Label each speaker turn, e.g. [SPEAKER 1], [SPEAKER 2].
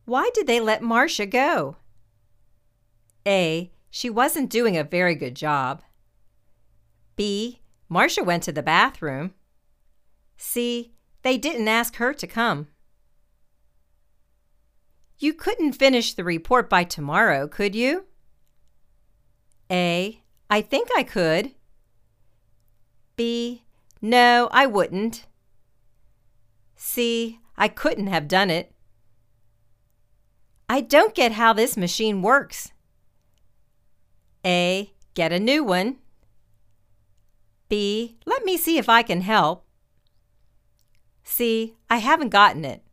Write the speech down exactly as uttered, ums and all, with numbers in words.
[SPEAKER 1] Why did they let Marcia go? A. She wasn't doing a very good job. B. Marcia went to the bathroom. C. They didn't ask her to come. You couldn't finish the report by tomorrow, could you? A. I think I could. B. No, I wouldn't. C. I couldn't have done it. I don't get how this machine works. A. Get a new one. B. Let me see if I can help. C. I haven't gotten it.